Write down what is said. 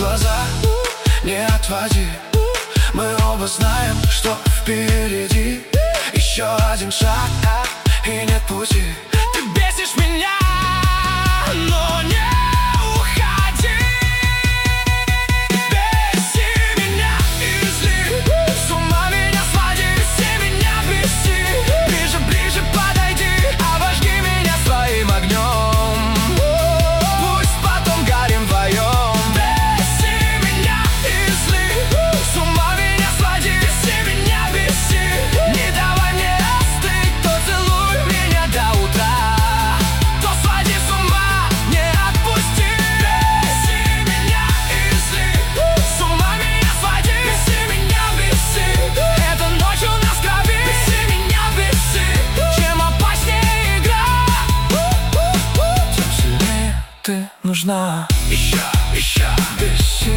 глаза не отводи. Мы оба знаем, что впереди еще один шаг, и нет пути. Ты бесишь меня, но не уходи. Беси меня и зли, с ума меня своди, все меня беси. Ближе, ближе подойди, обожги меня своим огнем. Пусть потом горим вдвоем. Беси меня и зли, с ума меня своди, все меня беси. Не давай мне остыть, то целуй меня до утра, то своди с ума, не отпусти. Беси меня и зли, с ума меня своди, все меня беси. Эта ночь у нас в крови, беси меня беси. Чем опаснее игра, тем сильнее ты нужна. Еще беси.